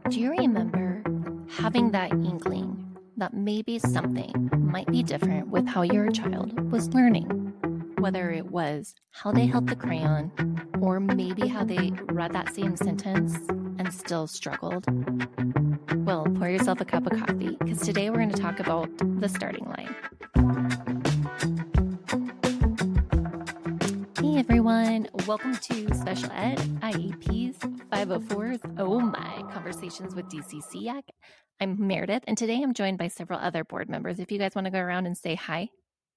Do you remember having that inkling that maybe something might be different with how your child was learning? Whether it was how they held the crayon, or maybe how they read that same sentence and still struggled? Well, pour yourself a cup of coffee, because today we're going to talk about the starting line. Hey everyone, welcome to Special Ed IEP's 504's Oh My Conversations with DCCEC. I'm Meredith, and today I'm joined by several other board members. If you guys want to go around and say hi.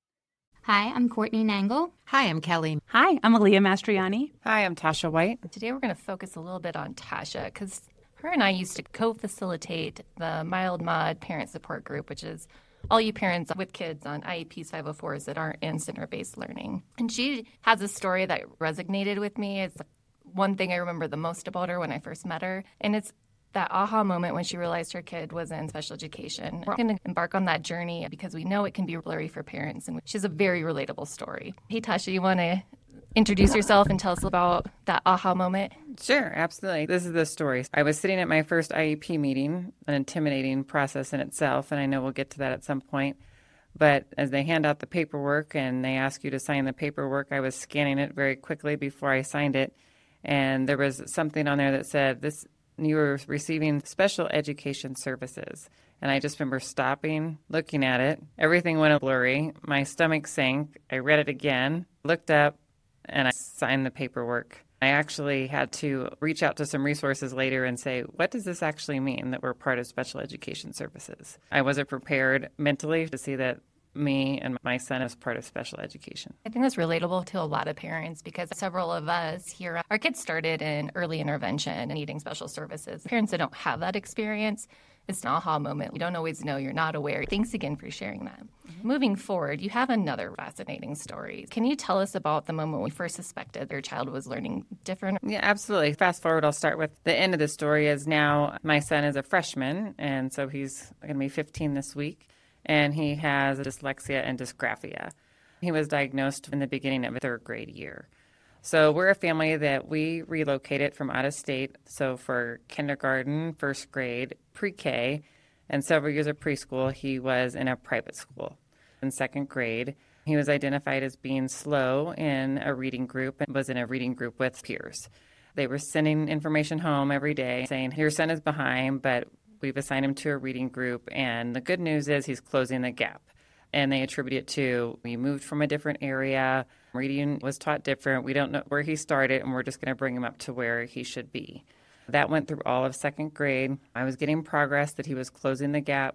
Hi, I'm Courtney Nangle. Hi, I'm Kelly. Hi, I'm Aaliyah Mastriani. Hi, I'm Tasha White. Today we're going to focus a little bit on Tasha, because her and I used to co-facilitate the Mild Mod Parent Support Group, which is all you parents with kids on IEP's 504s that aren't in center-based learning. And she has a story that resonated with me. It's one thing I remember the most about her when I first met her, and it's that aha moment when she realized her kid was in special education. We're going to embark on that journey because we know it can be blurry for parents, and she has a very relatable story. Hey, Tasha, you want to introduce yourself and tell us about that aha moment? Sure, absolutely. This is the story. I was sitting at my first IEP meeting, an intimidating process in itself, and I know we'll get to that at some point. But as they hand out the paperwork and they ask you to sign the paperwork, I was scanning it very quickly before I signed it, and there was something on there that said, you were receiving special education services. And I just remember stopping, looking at it. Everything went blurry. My stomach sank. I read it again, looked up, and I signed the paperwork. I actually had to reach out to some resources later and say, what does this actually mean that we're part of special education services? I wasn't prepared mentally to see that me and my son is part of special education. I think that's relatable to a lot of parents because several of us here, our kids started in early intervention and needing special services. Parents that don't have that experience, it's an aha moment. You don't always know, you're not aware. Thanks again for sharing that. Mm-hmm. Moving forward, you have another fascinating story. Can you tell us about the moment we first suspected your child was learning different? Yeah, absolutely. Fast forward, I'll start with the end of the story is now my son is a freshman, and so he's going to be 15 this week. And he has dyslexia and dysgraphia. He was diagnosed in the beginning of a third grade year. So we're a family that we relocated from out of state. So for kindergarten, first grade, pre-K, and several years of preschool, he was in a private school. In second grade, he was identified as being slow in a reading group and was in a reading group with peers. They were sending information home every day saying, your son is behind, but we've assigned him to a reading group, and the good news is he's closing the gap. And they attribute it to we moved from a different area, reading was taught different, we don't know where he started, and we're just going to bring him up to where he should be. That went through all of second grade. I was getting progress that he was closing the gap.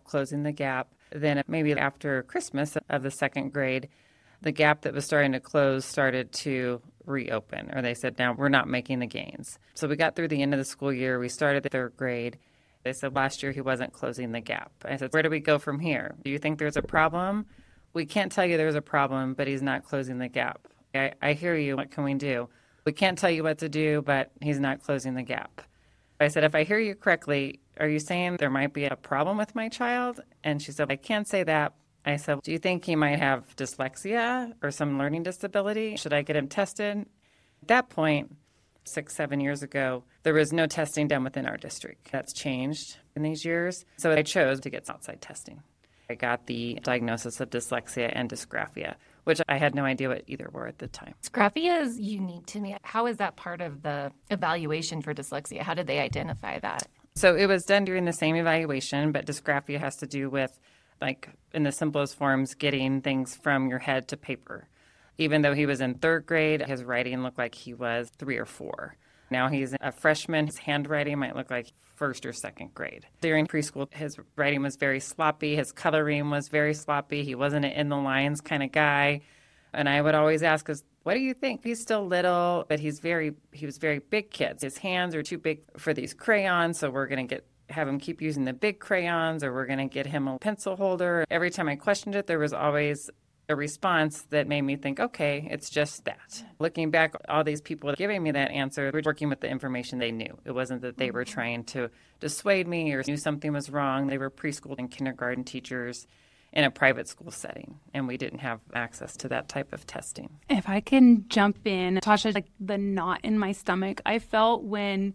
Then maybe after Christmas of the second grade, the gap that was starting to close started to reopen, or they said, now we're not making the gains. So we got through the end of the school year, we started the third grade. They said last year he wasn't closing the gap. I said, where do we go from here? Do you think there's a problem? We can't tell you there's a problem, but he's not closing the gap. I hear you. What can we do? We can't tell you what to do, but he's not closing the gap. I said, if I hear you correctly, are you saying there might be a problem with my child? And she said, I can't say that. I said, do you think he might have dyslexia or some learning disability? Should I get him tested? At that point, 6-7 years ago, there was no testing done within our district. That's changed in these years. So I chose to get outside testing. I got the diagnosis of dyslexia and dysgraphia, which I had no idea what either were at the time. Dysgraphia is unique to me. How is that part of the evaluation for dyslexia? How did they identify that? So it was done during the same evaluation, but dysgraphia has to do with, like in the simplest forms, getting things from your head to paper. Even though he was in third grade, his writing looked like he was 3 or 4. Now he's a freshman. His handwriting might look like first or second grade. During preschool, his writing was very sloppy. His coloring was very sloppy. He wasn't an in the lines kind of guy. And I would always ask, what do you think? He's still little, but he was very big kid. His hands are too big for these crayons, so we're going to have him keep using the big crayons, or we're going to get him a pencil holder. Every time I questioned it, there was always a response that made me think, okay, it's just that. Looking back, all these people giving me that answer were working with the information they knew. It wasn't that they were trying to dissuade me or knew something was wrong. They were preschool and kindergarten teachers in a private school setting, and we didn't have access to that type of testing. If I can jump in, Tasha, like the knot in my stomach I felt when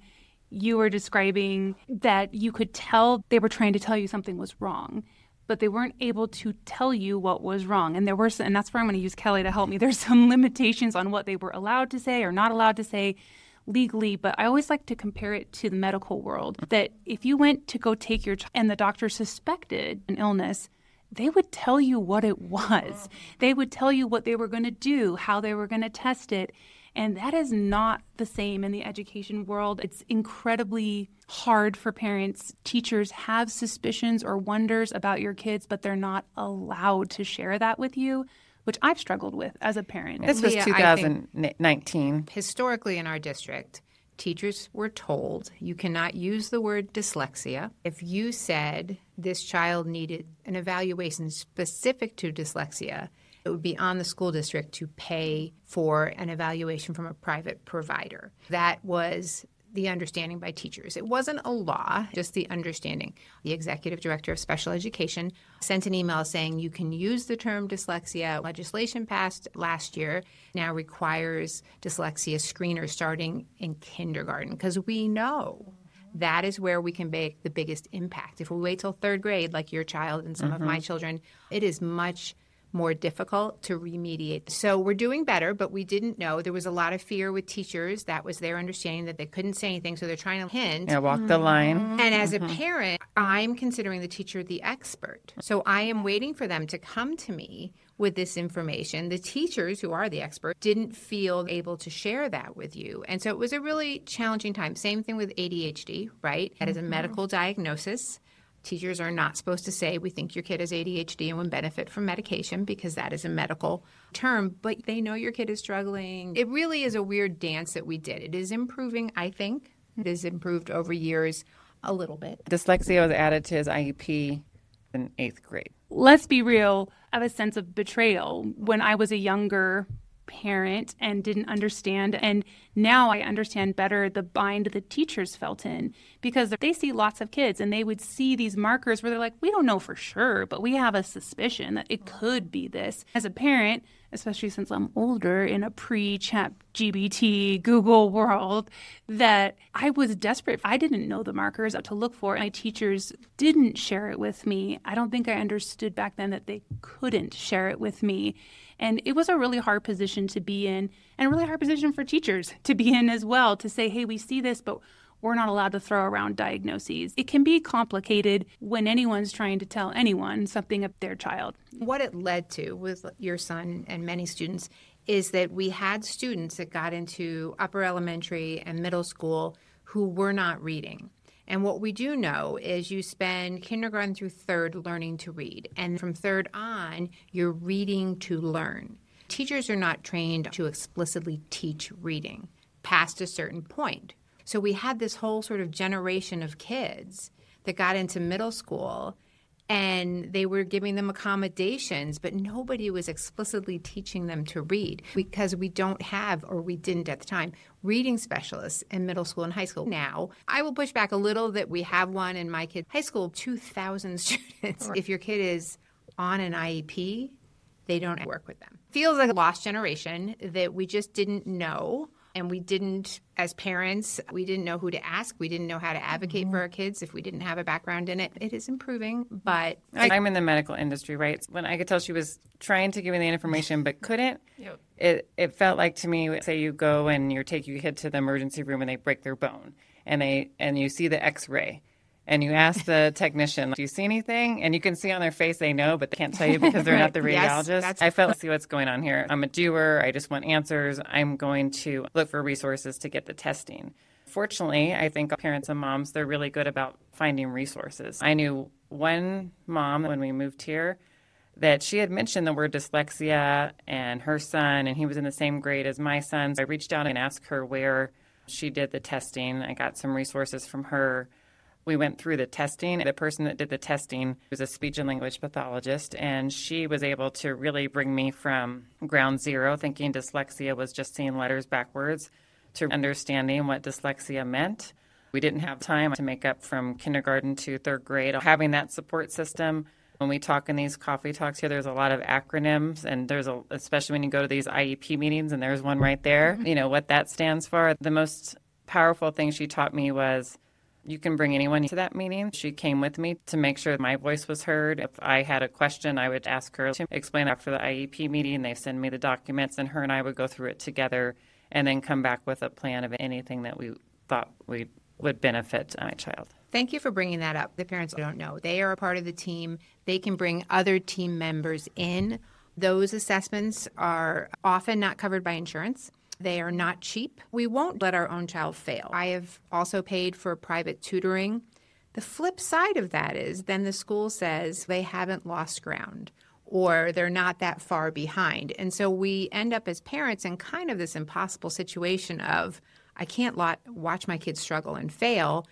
You were describing that you could tell they were trying to tell you something was wrong, but they weren't able to tell you what was wrong. And and that's where I'm going to use Kelly to help me. There's some limitations on what they were allowed to say or not allowed to say legally, but I always like to compare it to the medical world, that if you went to go take your child and the doctor suspected an illness, they would tell you what it was. They would tell you what they were going to do, how they were going to test it. And that is not the same in the education world. It's incredibly hard for parents. Teachers have suspicions or wonders about your kids, but they're not allowed to share that with you, which I've struggled with as a parent. This was Leah, 2019. Historically in our district, teachers were told you cannot use the word dyslexia. If you said this child needed an evaluation specific to dyslexia, it would be on the school district to pay for an evaluation from a private provider. That was the understanding by teachers. It wasn't a law, just the understanding. The executive director of special education sent an email saying you can use the term dyslexia. Legislation passed last year now requires dyslexia screeners starting in kindergarten, because we know that is where we can make the biggest impact. If we wait till third grade, like your child and some of my children, it is much more difficult to remediate. So we're doing better, but we didn't know. There was a lot of fear with teachers. That was their understanding, that they couldn't say anything, so they're trying to hint. Yeah, walk the line. And as a parent, I'm considering the teacher the expert. So I am waiting for them to come to me with this information. The teachers, who are the expert, didn't feel able to share that with you. And so it was a really challenging time. Same thing with ADHD, right? That is a medical diagnosis. Teachers are not supposed to say, we think your kid has ADHD and would benefit from medication, because that is a medical term, but they know your kid is struggling. It really is a weird dance that we did. It is improving, I think. It has improved over years a little bit. Dyslexia was added to his IEP in 8th grade. Let's be real, I have a sense of betrayal when I was a younger parent and didn't understand. And now I understand better the bind the teachers felt in, because they see lots of kids and they would see these markers where they're like, we don't know for sure, but we have a suspicion that it could be this. As a parent, especially since I'm older in a pre-Chat GBT Google world, that I was desperate. I didn't know the markers to look for. My teachers didn't share it with me. I don't think I understood back then that they couldn't share it with me. And it was a really hard position to be in, and a really hard position for teachers to be in as well, to say, hey, we see this, but we're not allowed to throw around diagnoses. It can be complicated when anyone's trying to tell anyone something of their child. What it led to with your son and many students is that we had students that got into upper elementary and middle school who were not reading. And what we do know is you spend kindergarten through third learning to read. And from third on, you're reading to learn. Teachers are not trained to explicitly teach reading past a certain point. So we had this whole sort of generation of kids that got into middle school, and they were giving them accommodations, but nobody was explicitly teaching them to read, because we don't have, or we didn't at the time, reading specialists in middle school and high school. Now, I will push back a little that we have one in my kid's high school, 2,000 students. If your kid is on an IEP, they don't work with them. Feels like a lost generation that we just didn't know. And we didn't, as parents, we didn't know who to ask. We didn't know how to advocate for our kids if we didn't have a background in it. It is improving, but... I'm in the medical industry, right? When I could tell she was trying to give me the information but couldn't, it felt like to me, say you go and you take your kid to the emergency room and they break their bone, and you see the X-ray. And you ask the technician, do you see anything? And you can see on their face they know, but they can't tell you because they're not the radiologist. Yes, I felt like, see what's going on here. I'm a doer. I just want answers. I'm going to look for resources to get the testing. Fortunately, I think parents and moms, they're really good about finding resources. I knew one mom when we moved here that she had mentioned the word dyslexia and her son, and he was in the same grade as my son. So I reached out and asked her where she did the testing. I got some resources from her. We went through the testing. The person that did the testing was a speech and language pathologist, and she was able to really bring me from ground zero, thinking dyslexia was just seeing letters backwards, to understanding what dyslexia meant. We didn't have time to make up from kindergarten to third grade. Having that support system, when we talk in these coffee talks here, there's a lot of acronyms, and especially when you go to these IEP meetings, and there's one right there, what that stands for. The most powerful thing she taught me was you can bring anyone to that meeting. She came with me to make sure my voice was heard. If I had a question, I would ask her to explain after the IEP meeting. They send me the documents, and her and I would go through it together and then come back with a plan of anything that we thought would benefit my child. Thank you for bringing that up. The parents don't know. They are a part of the team. They can bring other team members in. Those assessments are often not covered by insurance. They are not cheap. We won't let our own child fail. I have also paid for private tutoring. The flip side of that is then the school says they haven't lost ground or they're not that far behind. And so we end up as parents in kind of this impossible situation of I can't watch my kids struggle and fail.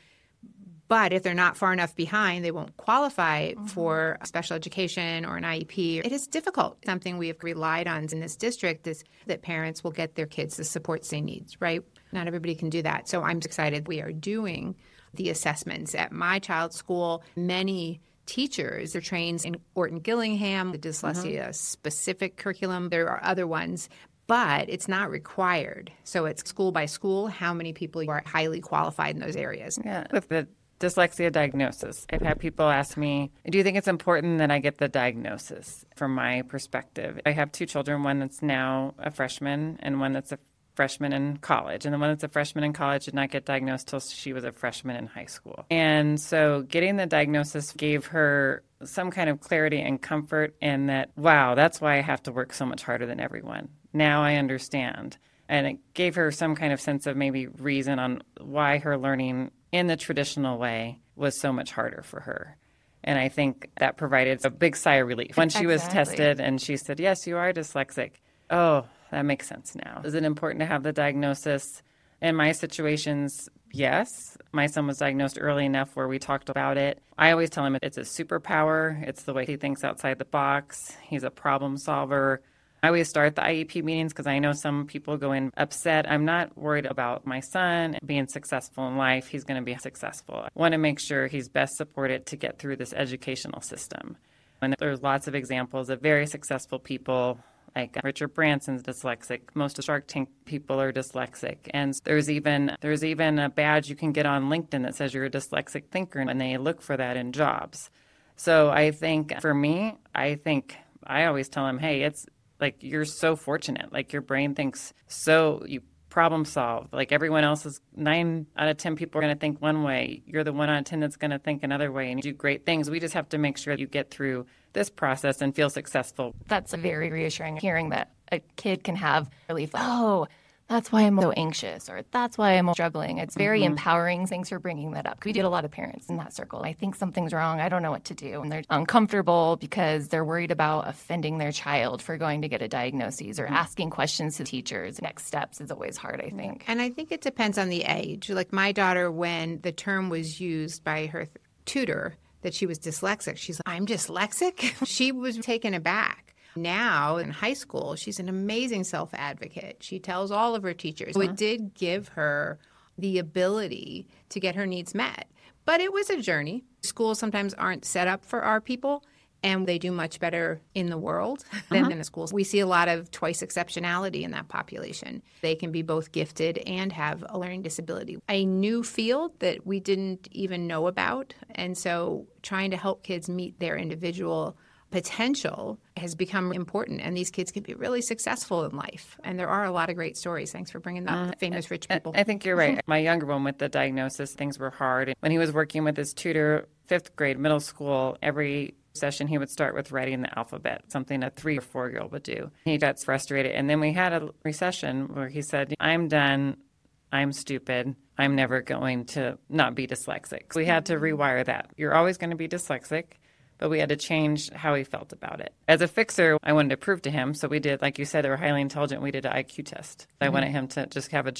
But if they're not far enough behind, they won't qualify for special education or an IEP. It is difficult. Something we have relied on in this district is that parents will get their kids the supports they need, right? Not everybody can do that. So I'm excited we are doing the assessments at my child's school. Many teachers are trained in Orton Gillingham, the dyslexia-specific curriculum. There are other ones. But it's not required. So it's school by school, how many people are highly qualified in those areas. Yeah, with the dyslexia diagnosis, I've had people ask me, do you think it's important that I get the diagnosis? From my perspective, I have two children, one that's now a freshman and one that's a freshman in college. And the one that's a freshman in college did not get diagnosed till she was a freshman in high school. And so getting the diagnosis gave her some kind of clarity and comfort in that, wow, that's why I have to work so much harder than everyone. Now I understand. And it gave her some kind of sense of maybe reason on why her learning in the traditional way was so much harder for her. And I think that provided a big sigh of relief. When she was tested and she said, yes, you are dyslexic. Oh, that makes sense now. Is it important to have the diagnosis? In my situations, yes. My son was diagnosed early enough where we talked about it. I always tell him it's a superpower. It's the way he thinks outside the box. He's a problem solver. I always start the IEP meetings because I know some people go in upset. I'm not worried about my son being successful in life. He's going to be successful. I want to make sure he's best supported to get through this educational system. And there's lots of examples of very successful people, like Richard Branson's dyslexic. Most of Shark Tank people are dyslexic. And there's even a badge you can get on LinkedIn that says you're a dyslexic thinker, and they look for that in jobs. So I think for me, I always tell them, hey, it's like you're so fortunate. Like your brain thinks so, you problem solve. Like everyone else is 9 out of 10 people are going to think one way. You're the 1 out of 10 that's going to think another way, and you do great things. We just have to make sure you get through this process and feel successful. That's very reassuring, hearing that a kid can have relief. Oh, that's why I'm so anxious, or that's why I'm struggling. It's very empowering. Thanks for bringing that up. We get a lot of parents in that circle. I think something's wrong. I don't know what to do. And they're uncomfortable because they're worried about offending their child for going to get a diagnosis or asking questions to teachers. Next steps is always hard, I think. And I think it depends on the age. Like my daughter, when the term was used by her tutor that she was dyslexic, she's like, I'm dyslexic? She was taken aback. Now in high school, she's an amazing self-advocate. She tells all of her teachers. So it did give her the ability to get her needs met. But it was a journey. Schools sometimes aren't set up for our people, and they do much better in the world than in the schools. We see a lot of twice exceptionality in that population. They can be both gifted and have a learning disability. A new field that we didn't even know about. And so trying to help kids meet their individual potential has become important, and these kids can be really successful in life. And there are a lot of great stories. Thanks for bringing up famous rich people. I think you're right. My younger one with the diagnosis, things were hard. When he was working with his tutor, 5th grade, middle school, every session he would start with writing the alphabet, something a 3 or 4-year-old would do. He got frustrated. And then we had a recession where he said, I'm done. I'm stupid. I'm never going to not be dyslexic. So we had to rewire that. You're always going to be dyslexic. But we had to change how he felt about it. As a fixer, I wanted to prove to him. So we did, like you said, they were highly intelligent. We did an IQ test. I wanted him to just have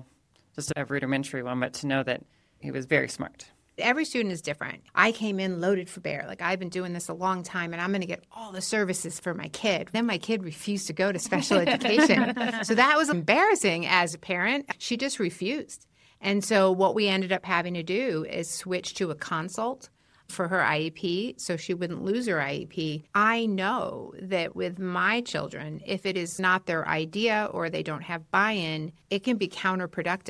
just a rudimentary one, but to know that he was very smart. Every student is different. I came in loaded for bear. Like, I've been doing this a long time, and I'm going to get all the services for my kid. Then my kid refused to go to special education. So that was embarrassing as a parent. She just refused. And so what we ended up having to do is switch to a consult for her IEP so she wouldn't lose her IEP. I know that with my children, if it is not their idea or they don't have buy-in, it can be counterproductive.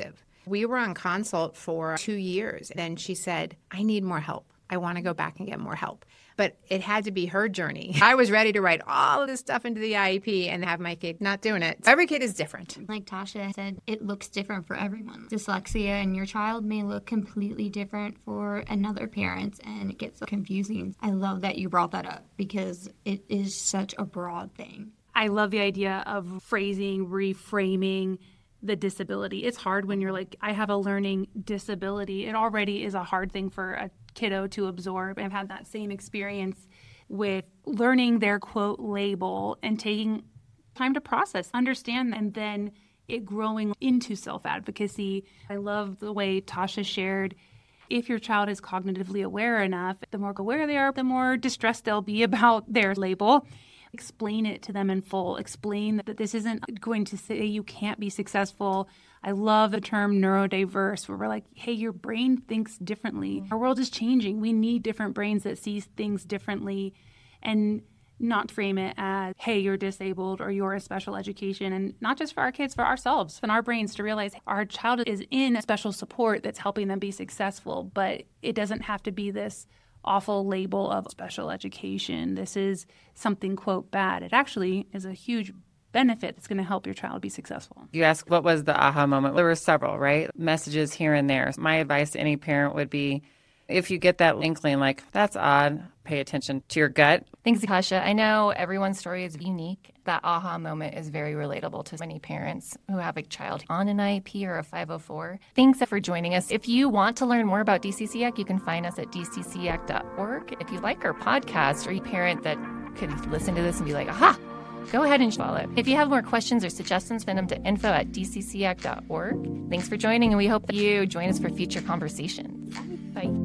We were on consult for 2 years. Then she said, I need more help. I want to go back and get more help. But it had to be her journey. I was ready to write all of this stuff into the IEP and have my kid not doing it. Every kid is different. Like Tasha said, it looks different for everyone. Dyslexia in your child may look completely different for another parent, and it gets confusing. I love that you brought that up because it is such a broad thing. I love the idea of phrasing, reframing the disability. It's hard when you're like, I have a learning disability. It already is a hard thing for a kiddo to absorb. I've had that same experience with learning their quote label and taking time to process, understand, and then it growing into self-advocacy. I love the way Tasha shared, if your child is cognitively aware enough, the more aware they are, the more distressed they'll be about their label. Explain it to them in full. Explain that this isn't going to say you can't be successful. I love the term neurodiverse, where we're like, hey, your brain thinks differently. Our world is changing. We need different brains that see things differently, and not frame it as, hey, you're disabled or you're a special education. And not just for our kids, for ourselves and our brains to realize our child is in a special support that's helping them be successful, but it doesn't have to be this awful label of special education. This is something, quote, bad. It actually is a huge benefit that's going to help your child be successful. You asked what was the aha moment. There were several, right? Messages here and there. My advice to any parent would be, if you get that inkling, like, that's odd, pay attention to your gut. Thanks, Tasha. I know everyone's story is unique. That aha moment is very relatable to many parents who have a child on an IEP or a 504. Thanks for joining us. If you want to learn more about DCCEC, you can find us at dccec.org. If you like our podcast, or you parent that could listen to this and be like, aha, go ahead and follow it. If you have more questions or suggestions, send them to info@dccec.org. Thanks for joining, and we hope that you join us for future conversations. Bye.